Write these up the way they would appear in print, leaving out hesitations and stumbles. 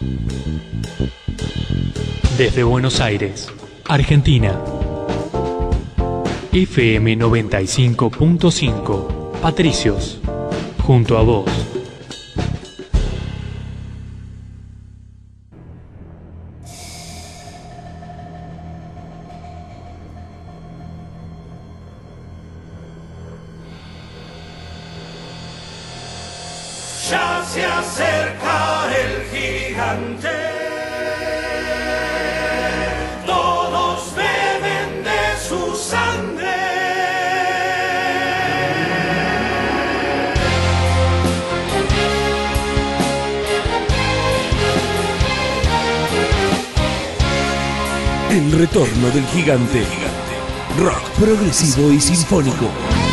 Desde Buenos Aires, Argentina. FM 95.5. Patricios, junto a vos. Ya se acerca el gigante, todos beben de su sangre. El retorno del gigante. Rock progresivo y sinfónico.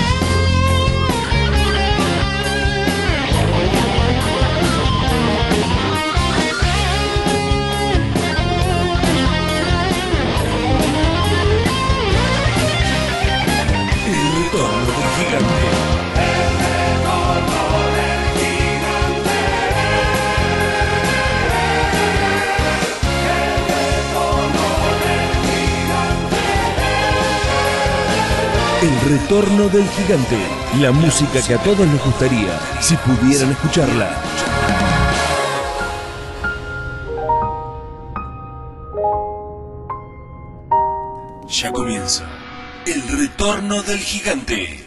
El retorno del gigante. La música que a todos nos gustaría si pudieran escucharla. Ya comienza el retorno del gigante.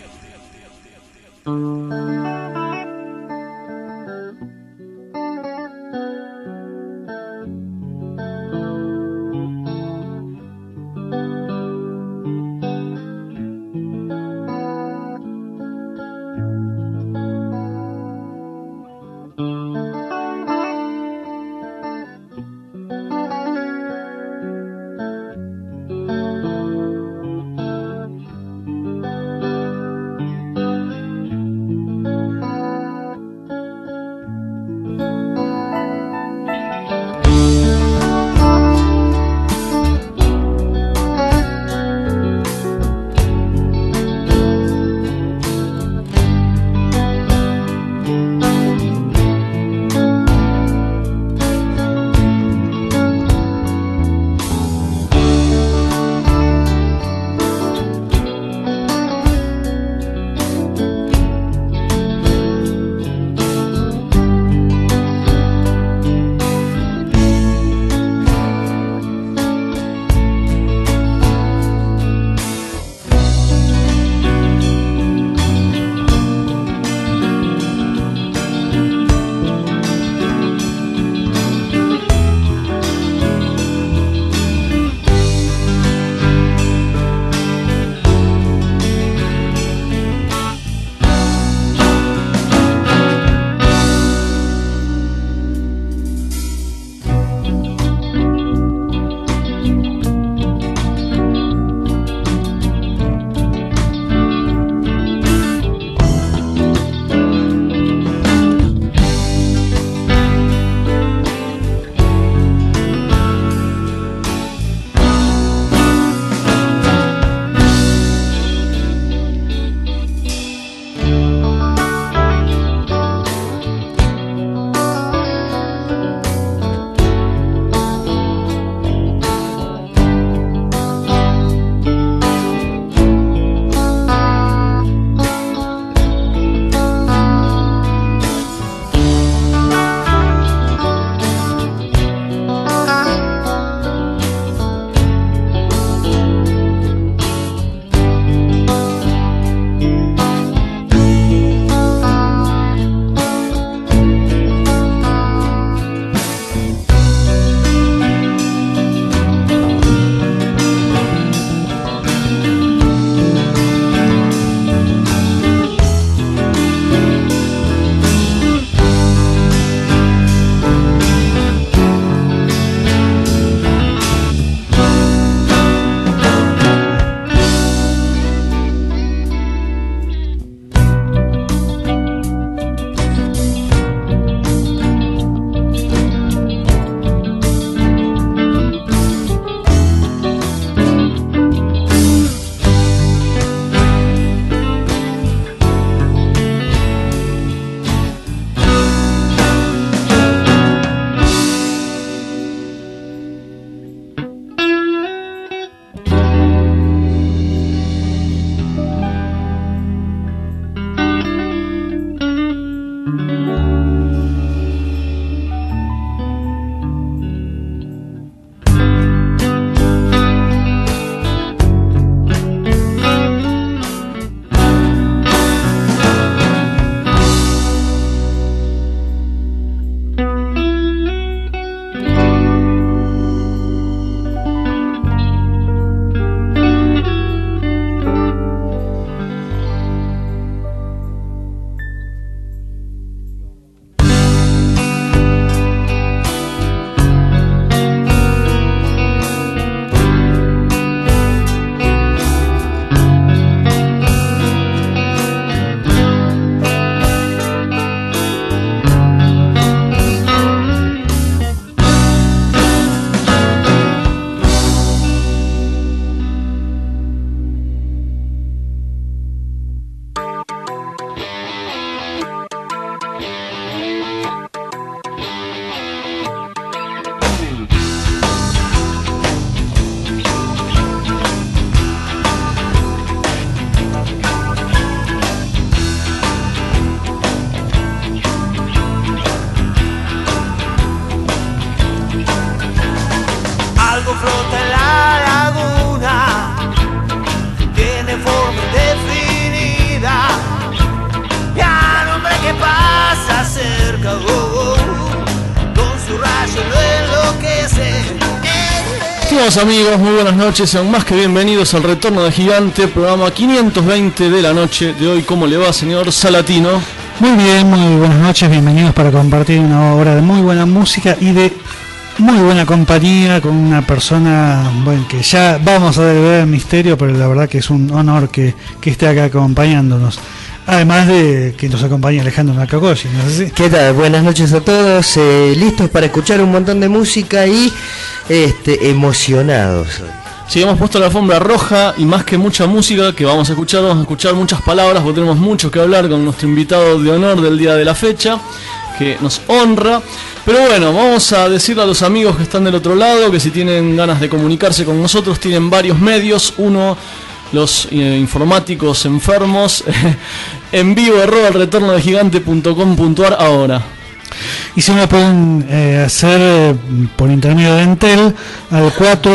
Estimados amigos, muy buenas noches, sean más que bienvenidos al Retorno de Gigante, programa 520 de la noche de hoy. ¿Cómo le va, señor Salatino? Muy bien, muy buenas noches, bienvenidos para compartir una hora de muy buena música y de muy buena compañía con una persona, bueno, que ya vamos a ver el misterio, pero la verdad que es un honor que esté acá acompañándonos. Además de que nos acompaña Alejandro Nakakoshi, ¿no es así? ¿Qué tal? Buenas noches a todos, listos para escuchar un montón de música y emocionados. Sí, hemos puesto la alfombra roja y más que mucha música que vamos a escuchar muchas palabras porque tenemos mucho que hablar con nuestro invitado de honor del día de la fecha, que nos honra. Pero bueno, vamos a decirle a los amigos que están del otro lado que si tienen ganas de comunicarse con nosotros tienen varios medios. Uno, los informáticos enfermos, en vivo @elretornodegigante.com.ar ahora. Y si me pueden hacer por intermedio de Entel al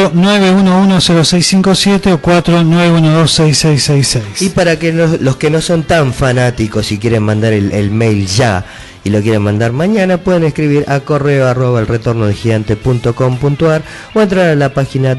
49110657 o 49126666. Y para que los que no son tan fanáticos y quieren mandar el mail ya y lo quieren mandar mañana, pueden escribir a correo@elretornodegigante.com.ar o entrar a la página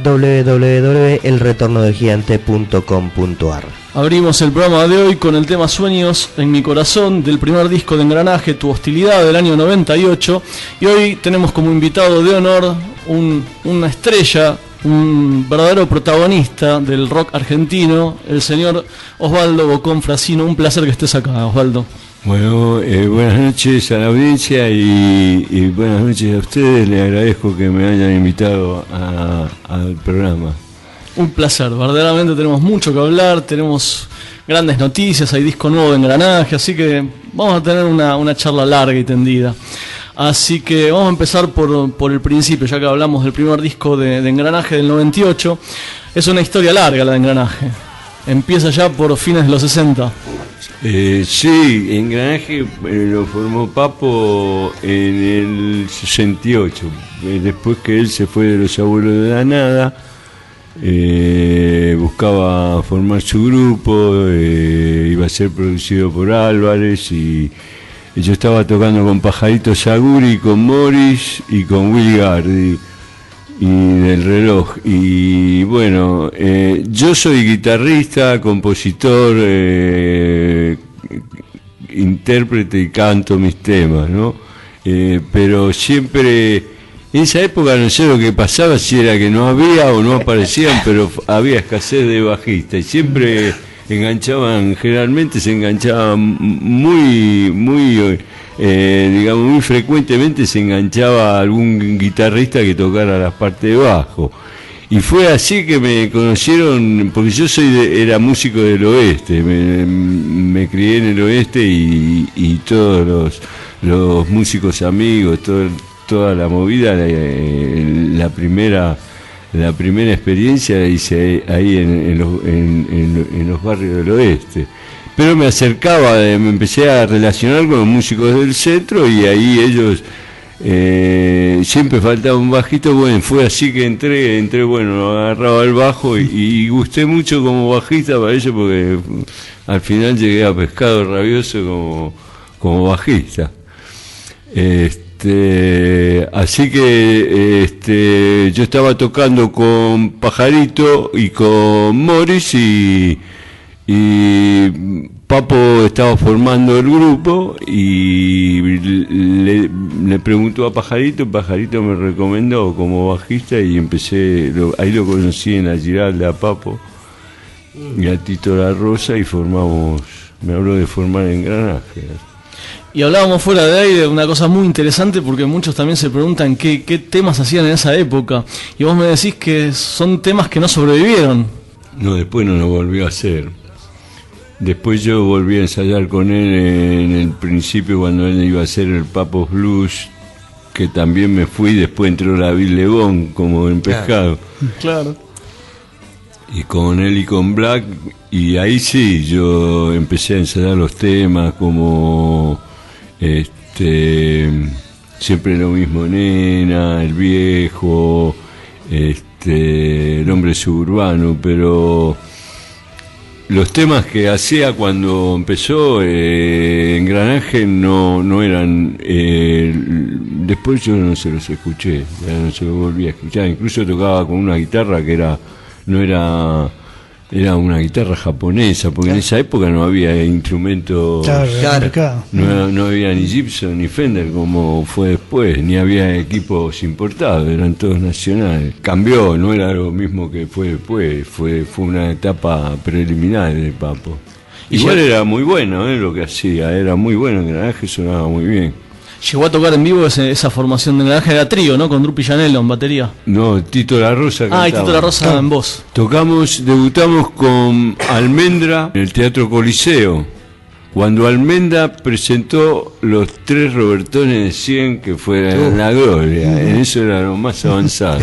www.elretornodegigante.com.ar. Abrimos el programa de hoy con el tema Sueños en mi corazón, del primer disco de Engranaje, Tu hostilidad, del año 98. Y hoy tenemos como invitado de honor una estrella, un verdadero protagonista del rock argentino, el señor Osvaldo Bocón Frasino. Un placer que estés acá, Osvaldo. Bueno, buenas noches a la audiencia y buenas noches a ustedes. Les agradezco que me hayan invitado al programa. Un placer, verdaderamente tenemos mucho que hablar, tenemos grandes noticias, hay disco nuevo de Engranaje, así que vamos a tener una charla larga y tendida. Así que vamos a empezar por el principio, ya que hablamos del primer disco de Engranaje del 98. Es una historia larga la de Engranaje, empieza ya por fines de los 60. Sí, Engranaje lo formó Papo en el 68, después que él se fue de Los Abuelos de la Nada. Buscaba formar su grupo, iba a ser producido por Álvarez y yo estaba tocando con Pajarito Saguri, con Morris y con Willy Gardi y del Reloj. Y bueno, yo soy guitarrista, compositor, intérprete y canto mis temas, ¿no? Pero siempre... En esa época no sé lo que pasaba, si era que no había o no aparecían, pero había escasez de bajistas y siempre generalmente se enganchaban muy frecuentemente se enganchaba algún guitarrista que tocara las partes de bajo. Y fue así que me conocieron, porque yo era músico del oeste, me crié en el oeste y todos los músicos amigos, toda la movida, la primera experiencia la hice ahí en los barrios del oeste. Pero me empecé a relacionar con los músicos del centro y ahí ellos siempre faltaba un bajito. Bueno, fue así que entré, bueno, agarraba el bajo y gusté mucho como bajista para ellos porque al final llegué a Pescado Rabioso como bajista. Así que yo estaba tocando con Pajarito y con Morris y Papo estaba formando el grupo y le preguntó a Pajarito me recomendó como bajista y ahí lo conocí en la Giralda a Papo y a Tito La Rosa y me habló de formar Engranaje. Y hablábamos fuera de aire de una cosa muy interesante porque muchos también se preguntan qué temas hacían en esa época. Y vos me decís que son temas que no sobrevivieron. No, después no lo volvió a hacer. Después yo volví a ensayar con él en el principio cuando él iba a hacer el Papos Blues, que también me fui, después entró David Lebón como en Pescado. Claro. Y con él y con Black, y ahí sí, yo empecé a ensayar los temas como... siempre lo mismo, Nena, El Viejo, El Hombre Suburbano, pero los temas que hacía cuando empezó Engranaje no eran... después yo no se los escuché, ya no se los volví a escuchar. Incluso tocaba con una guitarra que era una guitarra japonesa, porque en esa época no había instrumentos, no había ni Gibson ni Fender como fue después, ni había equipos importados, eran todos nacionales. Cambió, no era lo mismo que fue después, fue una etapa preliminar de Papo. Igual era muy bueno lo que hacía, era muy bueno, Engranaje sonaba muy bien. Llegó a tocar en vivo esa formación de Engranaje, era trío, ¿no? Con Drupi Llanello en batería. No, Tito La Rosa cantaba. Y Tito La Rosa en voz. Debutamos con Almendra en el Teatro Coliseo, cuando Almendra presentó los 3 Robertones de 100, que fue la gloria, en eso era lo más avanzado.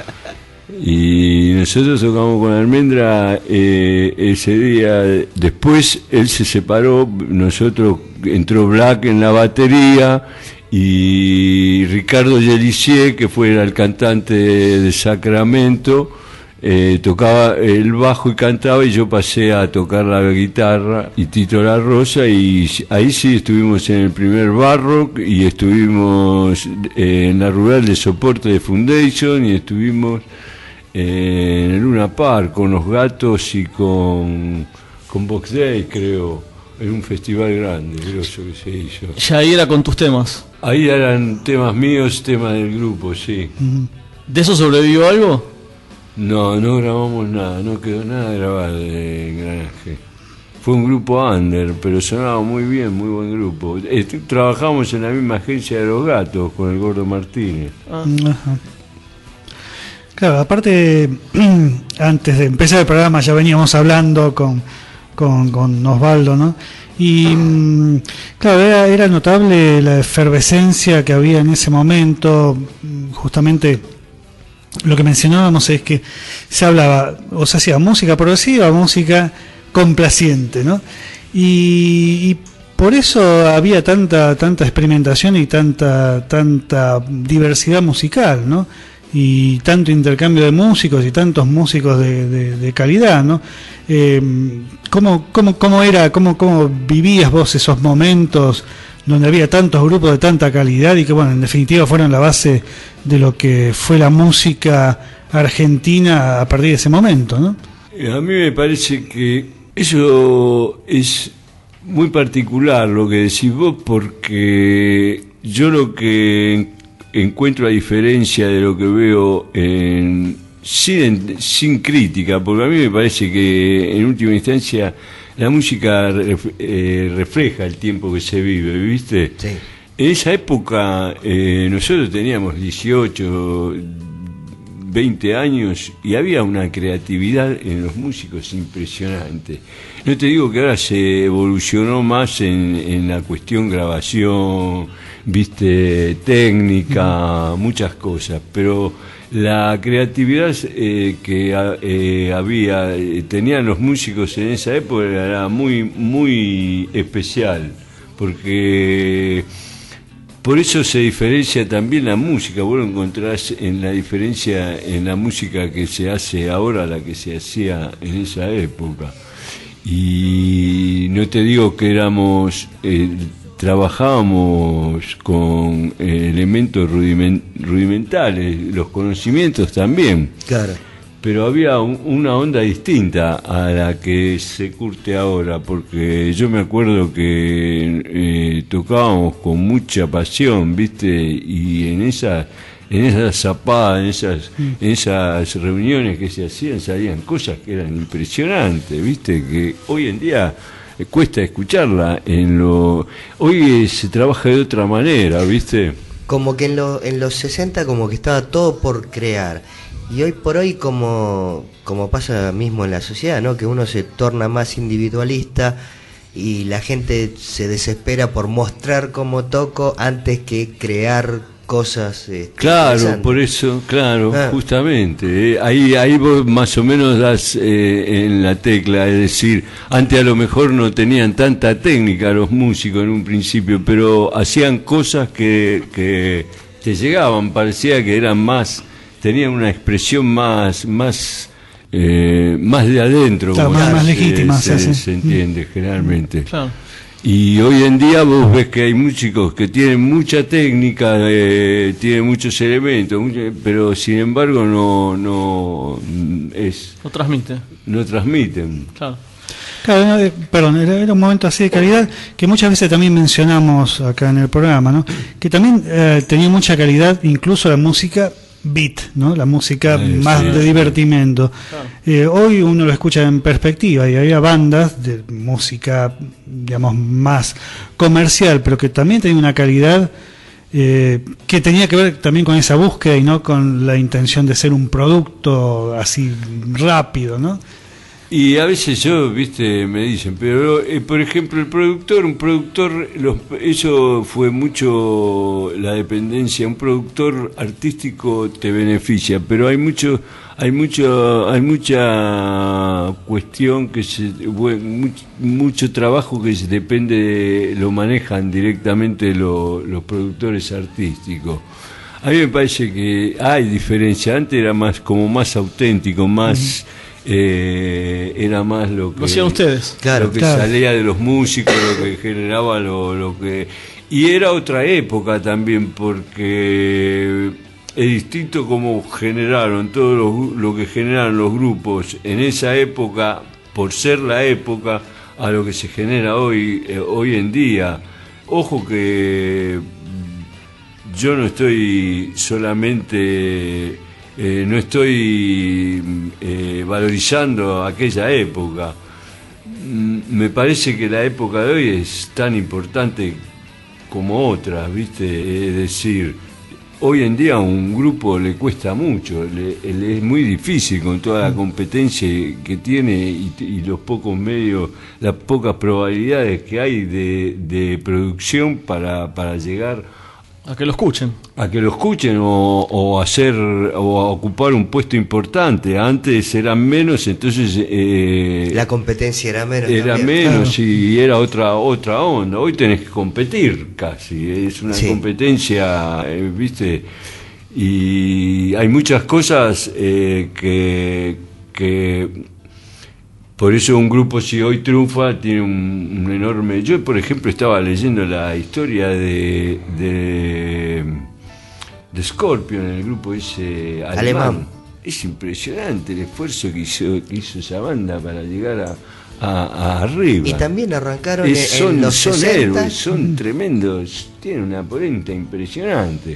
Y nosotros tocamos con Almendra ese día. Después él se separó, entró Black en la batería y Ricardo Yelisier, que era el cantante de Sacramento, tocaba el bajo y cantaba, y yo pasé a tocar la guitarra, y Tito La Rosa, y ahí sí estuvimos en el primer Barrock, y estuvimos en la rural de soporte de Foundation, y estuvimos en el Luna Park con Los Gatos y con Box Day, creo, en un festival grande, grosso que se hizo. ¿Ya ahí era con tus temas? Ahí eran temas míos, temas del grupo, sí. ¿De eso sobrevivió algo? No grabamos nada, no quedó nada grabado de Engranaje. Fue un grupo under, pero sonaba muy bien, muy buen grupo. Trabajamos en la misma agencia de Los Gatos con el Gordo Martínez. Ajá. Claro, aparte, antes de empezar el programa ya veníamos hablando con Osvaldo, ¿no? Y claro, era notable la efervescencia que había en ese momento. Justamente lo que mencionábamos es que se hablaba, o se hacía música progresiva, música complaciente, ¿no? Y por eso había tanta experimentación y tanta diversidad musical, ¿no? Y tanto intercambio de músicos y tantos músicos de calidad, ¿no? ¿Cómo vivías vos esos momentos donde había tantos grupos de tanta calidad y que, bueno, en definitiva fueron la base de lo que fue la música argentina a partir de ese momento, ¿no? A mí me parece que eso es muy particular lo que decís vos, porque yo lo que encuentro a diferencia de lo que veo sin crítica, porque a mí me parece que en última instancia la música refleja el tiempo que se vive, ¿viste? Sí. En esa época nosotros teníamos 18, 20 años y había una creatividad en los músicos impresionante. No te digo que ahora se evolucionó más en la cuestión grabación, viste, técnica, muchas cosas, pero la creatividad que tenían los músicos en esa época era muy, muy especial, porque por eso se diferencia también la música. Vos lo encontrás en la diferencia en la música que se hace ahora a la que se hacía en esa época. Y no te digo que trabajábamos con elementos rudimentales, los conocimientos también. Claro. Pero había una onda distinta a la que se curte ahora, porque yo me acuerdo que tocábamos con mucha pasión, ¿viste? Y en esas zapadas, en esas reuniones que se hacían, salían cosas que eran impresionantes, ¿viste? Que hoy en día cuesta escucharla. Hoy se trabaja de otra manera, ¿viste? Como que en los 60 como que estaba todo por crear. Y hoy por hoy, como pasa mismo en la sociedad, ¿no? Que uno se torna más individualista y la gente se desespera por mostrar cómo toco antes que crear cosas. Claro, por eso, claro, justamente. Ahí vos más o menos das en la tecla, es decir, antes a lo mejor no tenían tanta técnica los músicos en un principio, pero hacían cosas que te llegaban, parecía que eran más, tenían una expresión más más de adentro, Claro, como más legítima, se entiende generalmente. Claro. Y hoy en día vos ves que hay músicos que tienen mucha técnica, tienen muchos elementos, pero sin embargo no transmiten. Claro. Claro, perdón, era un momento así de calidad que muchas veces también mencionamos acá en el programa, ¿no? Que también tenía mucha calidad, incluso la música beat, ¿no? La música más de divertimento. Claro. Hoy uno lo escucha en perspectiva y había bandas de música, digamos, más comercial, pero que también tenía una calidad que tenía que ver también con esa búsqueda y no con la intención de ser un producto así rápido, ¿no? Y a veces me dicen, pero por ejemplo un productor, eso fue mucho la dependencia, un productor artístico te beneficia, pero hay mucha cuestión mucho trabajo que depende lo manejan directamente los productores artísticos. A mí me parece que hay diferencia, antes era más auténtico, más era más lo que hacían ustedes, lo que salía de los músicos, lo que generaba lo que, y era otra época también, porque es distinto como generaron todo lo que generaron los grupos en esa época, por ser la época, a lo que se genera hoy en día. Ojo que yo no estoy solamente no estoy valorizando aquella época. Me parece que la época de hoy es tan importante como otras, ¿viste? Es decir, hoy en día a un grupo le cuesta mucho, le es muy difícil con toda la competencia que tiene y los pocos medios, las pocas probabilidades que hay de producción para llegar a que lo escuchen. O a ocupar un puesto importante. Antes eran menos, entonces la competencia era menos. Era también, menos, claro. Y era otra onda. Hoy tenés que competir casi, es una competencia, ¿viste? Y hay muchas cosas que por eso un grupo, si hoy triunfa, tiene un enorme... Yo, por ejemplo, estaba leyendo la historia de Scorpion, el grupo ese alemán. Es impresionante el esfuerzo que hizo esa banda para llegar a arriba. Y también arrancaron en los son 60. Héroes, son tremendos, tienen una polenta impresionante.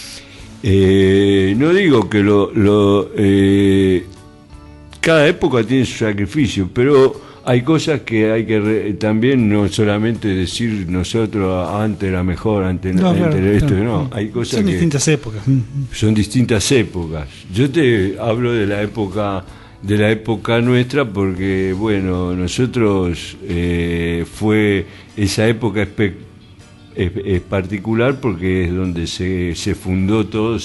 No digo que cada época tiene su sacrificio, pero hay cosas que hay que también no solamente decir nosotros antes era mejor, antes no. Hay cosas son distintas épocas. Son distintas épocas. Yo te hablo de la época nuestra porque bueno, nosotros fue esa época es particular porque es donde se fundó todo,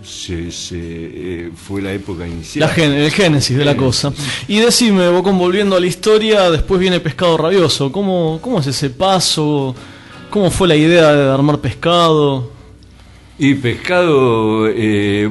fue la época inicial. El génesis de la cosa. Y decime, Bocón, volviendo a la historia, después viene Pescado Rabioso. ¿Cómo es ese paso? ¿Cómo fue la idea de armar Pescado? Y Pescado, a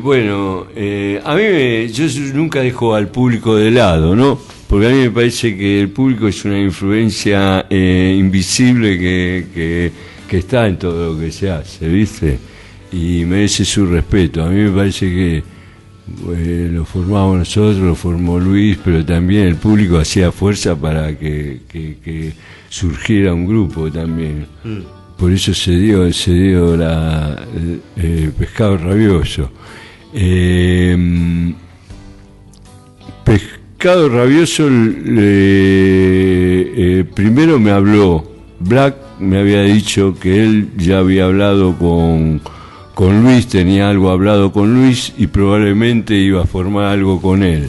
mí yo nunca dejo al público de lado, ¿no? Porque a mí me parece que el público es una influencia invisible que está en todo lo que se hace, ¿viste? Y merece su respeto. A mí me parece que lo formamos nosotros, lo formó Luis, pero también el público hacía fuerza para que surgiera un grupo también. Por eso se dio Pescado Rabioso. Pescado Rabioso, primero me habló Black, me había dicho que él ya había hablado con Luis, tenía algo hablado con Luis y probablemente iba a formar algo con él.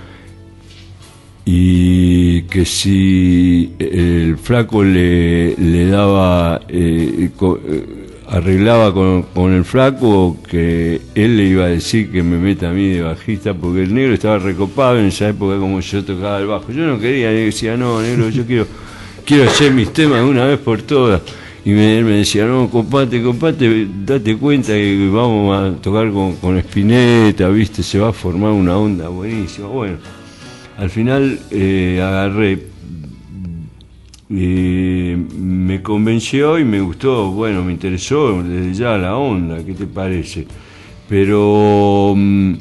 Y que si el flaco le daba, arreglaba con el flaco, que él le iba a decir que me meta a mí de bajista, porque el negro estaba recopado en esa época como yo tocaba el bajo. Yo no quería, le decía, no, negro, yo quiero hacer mis temas de una vez por todas. Y él me decía, no, compate, date cuenta que vamos a tocar con Spinetta, ¿viste? Se va a formar una onda buenísima. Bueno, al final agarré, me convenció y me gustó, bueno, me interesó desde ya la onda, ¿qué te parece? Pero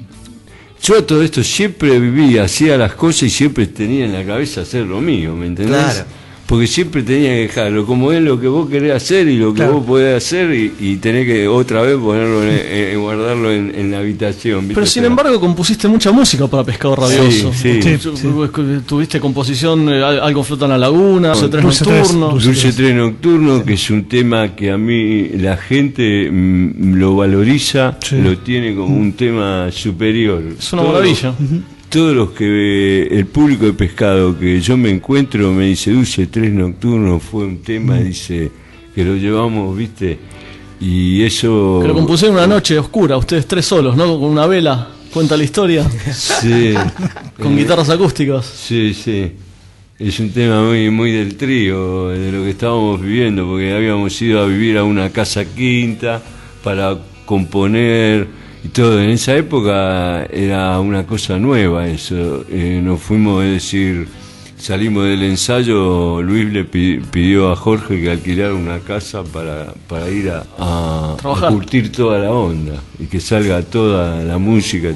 yo a todo esto siempre vivía, hacía las cosas y siempre tenía en la cabeza hacer lo mío, ¿me entendés? Claro. Porque siempre tenía que dejarlo, como es lo que vos querés hacer y lo que Claro. vos podés hacer y tenés que otra vez ponerlo guardarlo en la habitación. ¿viste? Pero sin embargo compusiste mucha música para Pescado Rabioso. Sí. Tuviste composición, algo flota en la laguna, Dulce Tres Dulce Tres, Nocturno. Dulce Tres Nocturno, que es un tema que a mí la gente lo valoriza, Sí. lo tiene como un tema superior. Es una maravilla. Todos los que el público de Pescado que yo me encuentro me dice Dulce Tres Nocturno fue un tema, dice, que lo llevamos, viste, y eso... Que lo compusieron una noche oscura, ustedes tres solos, ¿no? Con una vela, cuenta la historia, Sí, con guitarras acústicas. sí, sí. Es un tema muy, muy del trío, de lo que estábamos viviendo, porque habíamos ido a vivir a una casa quinta para componer y todo. En esa época era una cosa nueva eso. Nos fuimos, es decir, salimos del ensayo, Luis le pidió a Jorge que alquilara una casa para ir a Trabajar. curtir toda la onda y que salga toda la música,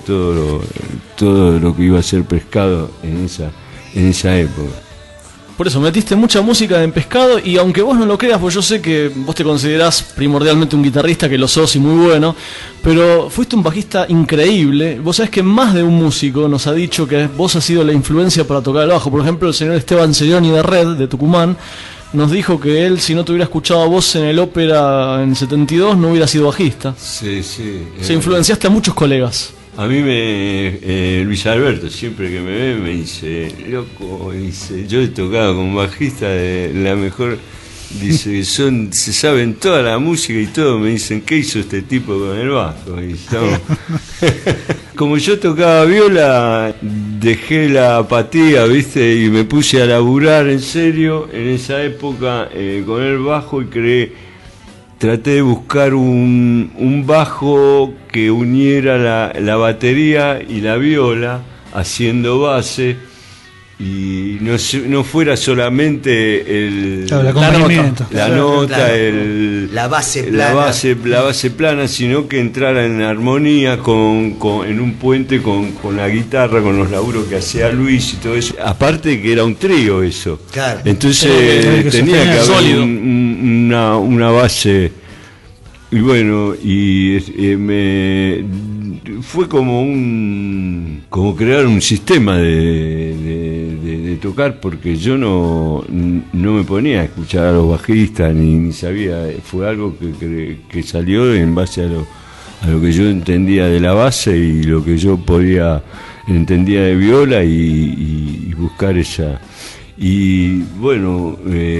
todo lo que iba a ser Pescado en esa época. Por eso, metiste mucha música en Pescado y aunque vos no lo creas, pues yo sé que vos te considerás primordialmente un guitarrista, que lo sos y muy bueno, pero fuiste un bajista increíble. Vos sabés que más de un músico nos ha dicho que vos has sido la influencia para tocar el bajo. Por ejemplo, el señor Esteban Celloni de Red, de Tucumán, nos dijo que él, si no te hubiera escuchado a vos en el ópera en 72, no hubiera sido bajista. Sí, sí. Se influenciaste a muchos colegas. A mí Luis Alberto, siempre que me ve, me dice, loco, dice, yo he tocado como bajista de la mejor, dice, se saben toda la música y todo, me dicen, ¿qué hizo este tipo con el bajo? Y como yo tocaba viola, dejé la apatía, ¿viste? Y me puse a laburar en serio en esa época con el bajo y traté de buscar un bajo que uniera la batería y la viola, haciendo base, y no fuera solamente Claro, el acompañamiento. la nota, Claro. La base plana. la base plana, sino que entrara en armonía en un puente con la guitarra, con los laburos que hacía Luis y todo eso. Aparte que era un trío eso. Claro. Entonces que tenía que haber sólido. una base. Y bueno, fue como crear un sistema de tocar, porque yo no me ponía a escuchar a los bajistas ni sabía. Fue algo que salió en base a lo que yo entendía de la base y lo que yo entendía de viola y buscar esa. Y bueno,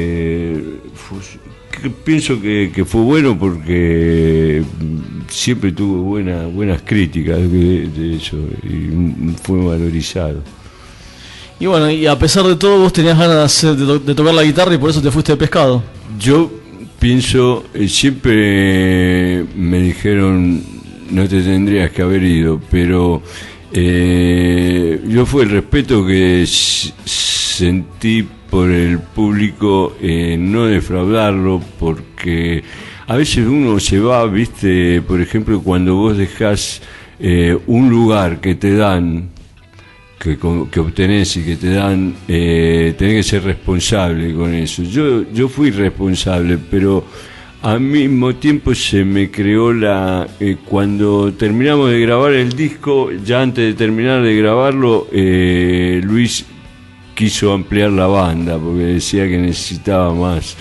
pienso que fue bueno porque siempre tuvo buenas críticas de eso y fue valorizado. Y bueno, y a pesar de todo, vos tenías ganas de tocar la guitarra y por eso te fuiste de Pescado. Yo pienso, siempre me dijeron, no te tendrías que haber ido, pero yo fue el respeto que sentí por el público, no defraudarlo, porque a veces uno se va, viste, por ejemplo, cuando vos dejás un lugar que te dan, que obtenés y que te dan, tenés que ser responsable con eso. Yo fui responsable, pero al mismo tiempo se me creó cuando terminamos de grabar el disco, ya antes de terminar de grabarlo, Luis quiso ampliar la banda porque decía que necesitaba más.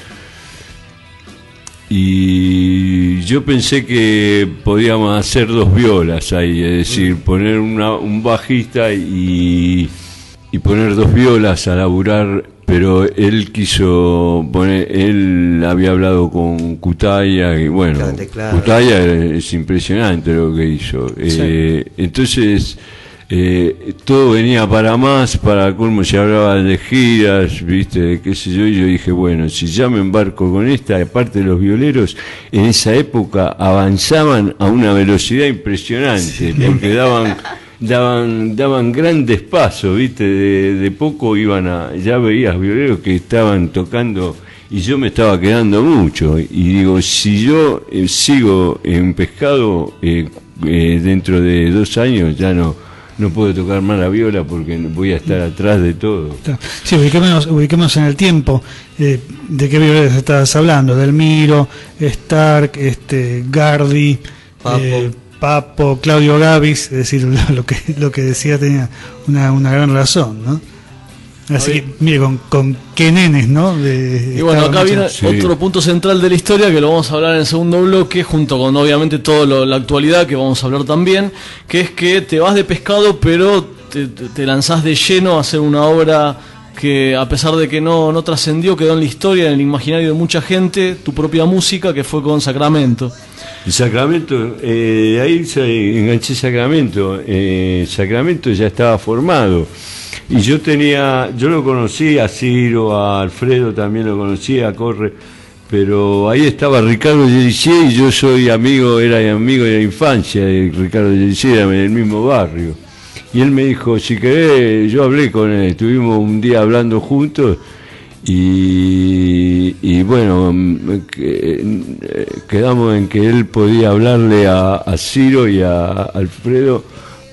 Y yo pensé que podíamos hacer 2 violas ahí, es decir, poner un bajista y poner 2 violas a laburar, pero él quiso él había hablado con Cutaya y bueno, Claro. Cutaya es impresionante lo que hizo. Sí. Entonces todo venía para colmo, se hablaba de giras, viste, qué sé yo, y yo dije, bueno, si ya me embarco con esta, aparte de los violeros, en esa época avanzaban a una velocidad impresionante, porque daban daban grandes pasos, ¿viste? De poco ya veías violeros que estaban tocando y yo me estaba quedando mucho. Y digo, si yo sigo en Pescado, dentro de 2 años ya no puedo tocar más la viola porque voy a estar atrás de todo. Sí, ubiquémonos en el tiempo. ¿De qué violeros estabas hablando? Delmiro, Stark, Gardi, Papo, Claudio Gavis, es decir, lo que decía tenía una gran razón, ¿no? Así que, mire, con qué nenes, ¿no? Y bueno, acá viene otro punto central de la historia que lo vamos a hablar en el segundo bloque, junto con obviamente toda la actualidad que vamos a hablar también, que es que te vas de Pescado, pero te lanzás de lleno a hacer una obra que, a pesar de que no trascendió, quedó en la historia, en el imaginario de mucha gente, tu propia música, que fue con Sacramento. Y Sacramento, ahí enganché Sacramento. Sacramento ya estaba formado. Y yo lo conocí a Ciro, a Alfredo también lo conocí, a Corre, pero ahí estaba Ricardo Gelisier y yo era amigo de la infancia de Ricardo Gelisier, era en el mismo barrio. Y él me dijo, si querés, yo hablé con él, estuvimos un día hablando juntos y bueno, quedamos en que él podía hablarle a Ciro y a Alfredo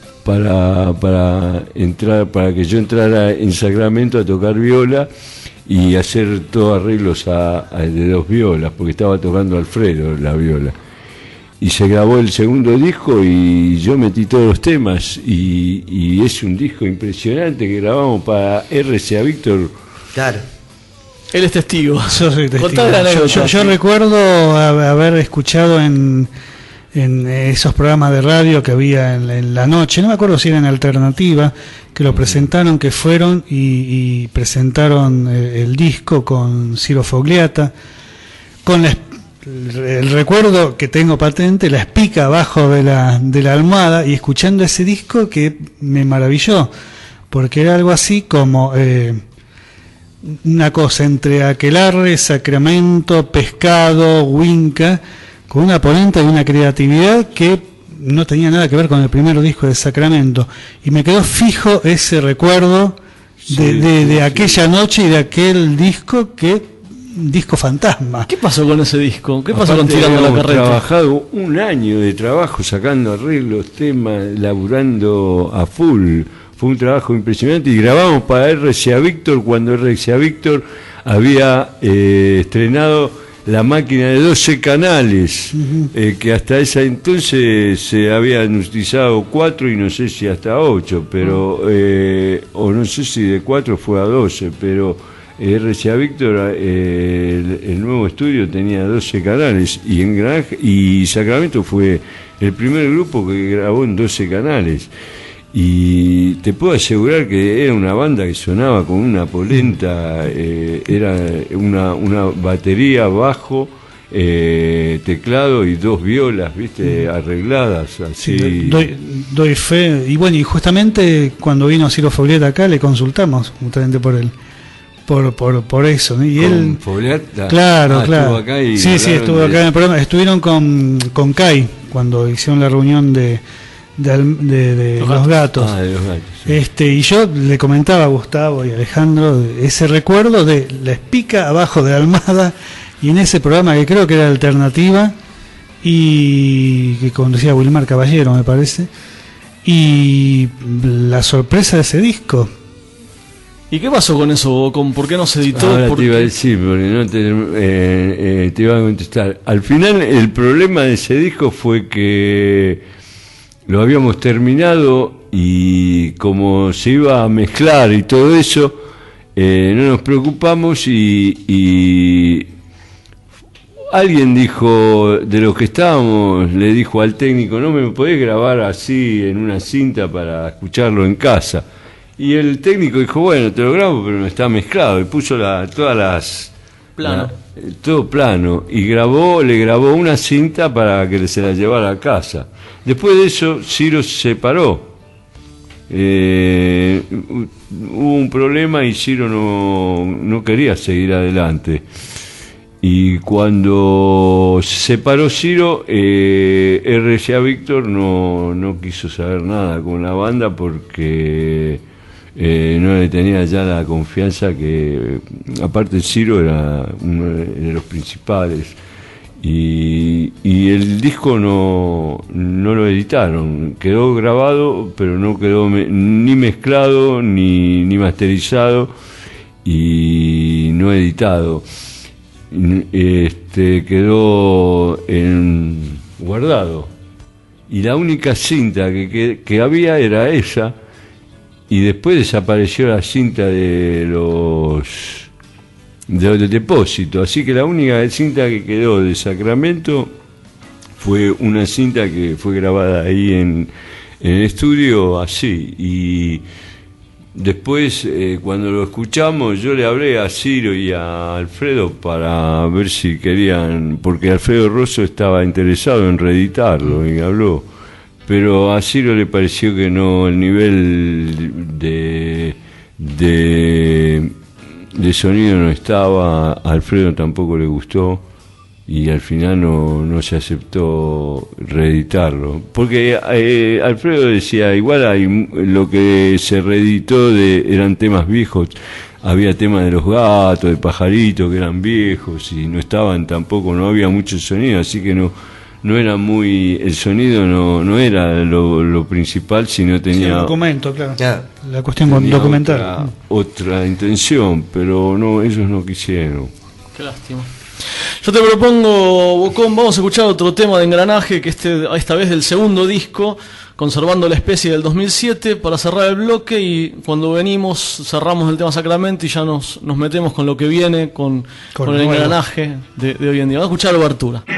para que yo entrara en Sacramento a tocar viola y hacer todos arreglos de 2 violas, porque estaba tocando Alfredo la viola. Y se grabó el segundo disco y yo metí todos los temas y es un disco impresionante que grabamos para RCA Víctor. Claro. Él es testigo. Yo soy testigo. Contá la anécdota. Yo recuerdo haber escuchado en esos programas de radio que había en la noche, no me acuerdo si era en Alternativa, que lo presentaron, que fueron y presentaron el disco con Ciro Fogliata, con el recuerdo que tengo patente, la espica abajo de la almohada, y escuchando ese disco que me maravilló, porque era algo así como una cosa entre Aquelarre, Sacramento, Pescado, Huinca, con una polenta y una creatividad que no tenía nada que ver con el primer disco de Sacramento. Y me quedó fijo ese recuerdo de aquella noche y de aquel disco disco fantasma. ¿Qué pasó con ese disco? ¿Qué pasó con Tirando la Carreta? Trabajado 1 año de trabajo, sacando arreglos, temas, laburando a full. Fue un trabajo impresionante y grabamos para RCA Víctor cuando RCA Víctor había estrenado la máquina de 12 canales, que hasta esa entonces se habían utilizado 4 y no sé si hasta 8, pero o no sé si de 4 fue a 12, pero RCA Víctor, el nuevo estudio tenía 12 canales y Sacramento fue el primer grupo que grabó en 12 canales. Y te puedo asegurar que era una banda que sonaba con una polenta, era una batería, bajo, teclado y 2 violas, ¿viste? Arregladas así. Sí, doy fe. Y bueno, y justamente cuando vino Ciro Fogliata acá le consultamos justamente por él. Por eso, ¿no? Y él, Fogliata, claro. Estuvo acá y sí, estuvo acá en el programa. Estuvieron con Kai cuando hicieron la reunión de los gatos. De los gatos, sí. Y yo le comentaba a Gustavo y a Alejandro ese recuerdo de la espica abajo de la almohada, y en ese programa que creo que era Alternativa y que conducía Wilmar Caballero, me parece, y la sorpresa de ese disco. ¿Y qué pasó con eso? ¿Por qué no se editó? Ahora te iba a decir, porque no te iba a contestar. Al final el problema de ese disco fue que lo habíamos terminado y como se iba a mezclar y todo eso, no nos preocupamos y alguien dijo, de los que estábamos, le dijo al técnico, no me podés grabar así en una cinta para escucharlo en casa. Y el técnico dijo, bueno, te lo grabo, pero no está mezclado. Y puso todas las... Plano. Todo plano. Y le grabó una cinta para que se la llevara a casa. Después de eso, Ciro se separó. Hubo un problema y Ciro no quería seguir adelante. Y cuando se separó Ciro, RCA Víctor no quiso saber nada con la banda porque no le tenía ya la confianza que, aparte Ciro era uno de los principales. Y el disco no lo editaron, quedó grabado, pero no quedó ni mezclado ni masterizado y no editado. Quedó guardado y la única cinta que había era esa, y después desapareció la cinta de los depósitos, así que la única cinta que quedó de Sacramento fue una cinta que fue grabada ahí en el estudio así. Y después, cuando lo escuchamos, yo le hablé a Ciro y a Alfredo para ver si querían, porque Alfredo Rosso estaba interesado en reeditarlo y habló, pero a Ciro le pareció que no, el nivel de sonido no estaba, a Alfredo tampoco le gustó y al final no se aceptó reeditarlo, porque Alfredo decía, igual lo que se reeditó eran temas viejos, había temas de los gatos, de pajaritos que eran viejos y no estaban tampoco, no había mucho sonido, así que no era muy, el sonido no era lo principal, sino tenía el documento, claro. Ya. La cuestión documental. Otra intención, pero no, ellos no quisieron. Qué lástima. Yo te propongo, Bocón, vamos a escuchar otro tema de Engranaje, que esta vez del segundo disco, Conservando la Especie del 2007, para cerrar el bloque, y cuando venimos cerramos el tema Sacramento y ya nos metemos con lo que viene, con el nuevo Engranaje de hoy en día. Vamos a escuchar Obertura.